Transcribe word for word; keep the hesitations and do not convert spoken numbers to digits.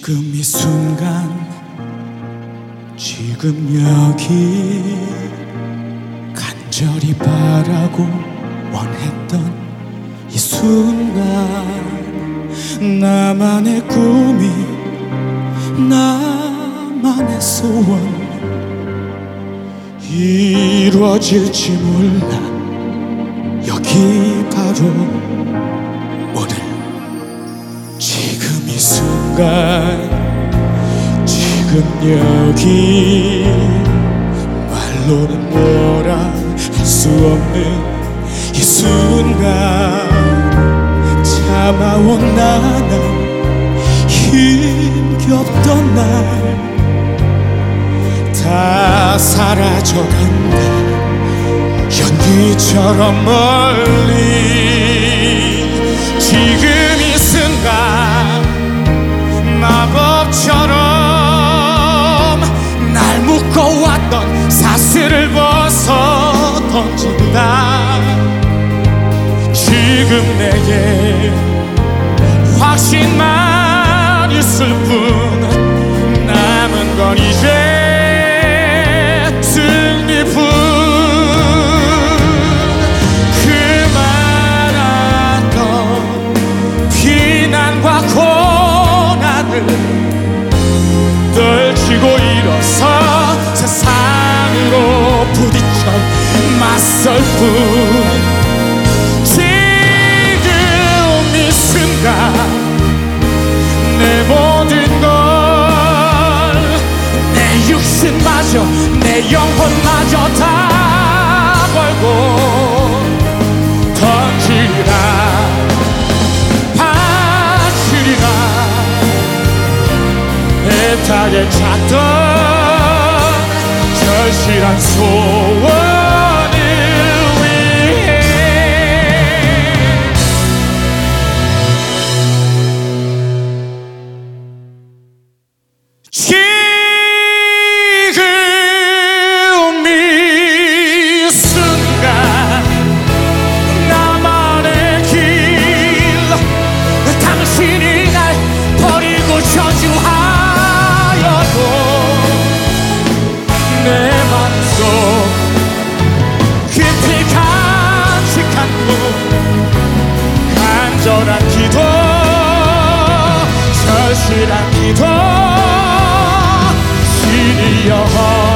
지금 이 순간, 지금 여기 간절히 바라고 원했던 이 순간, 나만의 꿈이, 나만의 소원 이루어질지 몰라. 여기 바로 오늘, 지금 이 순간, 지금 여기 말로는 뭐라 할 수 없는 이 순간, 참아온 나는 힘겹던 날 다 사라져간다. 연기처럼 멀리 지금 이 순간, 마법처럼 날 묶어왔던 사슬을 벗어 던진다. 지금 내게 확신만 있을 뿐, 남은 건 이제 승리뿐. 그 많았던 비난과 고난을 떨치고 일어서 세상으로 부딪혀 맞설 뿐. 지금 이 순간, 내 모든 걸, 내 육신마저, 내 영혼마저 다 걸고 던지리라, 바치리라. 애타게 찾던 절실한 소원을 위해. 지금 이 순간, 나만의 길, 당신이 날 버리고 저주하여도 내 맘속 깊이 간직한 꿈, 간절한 기도, 절실한 기도, 신이여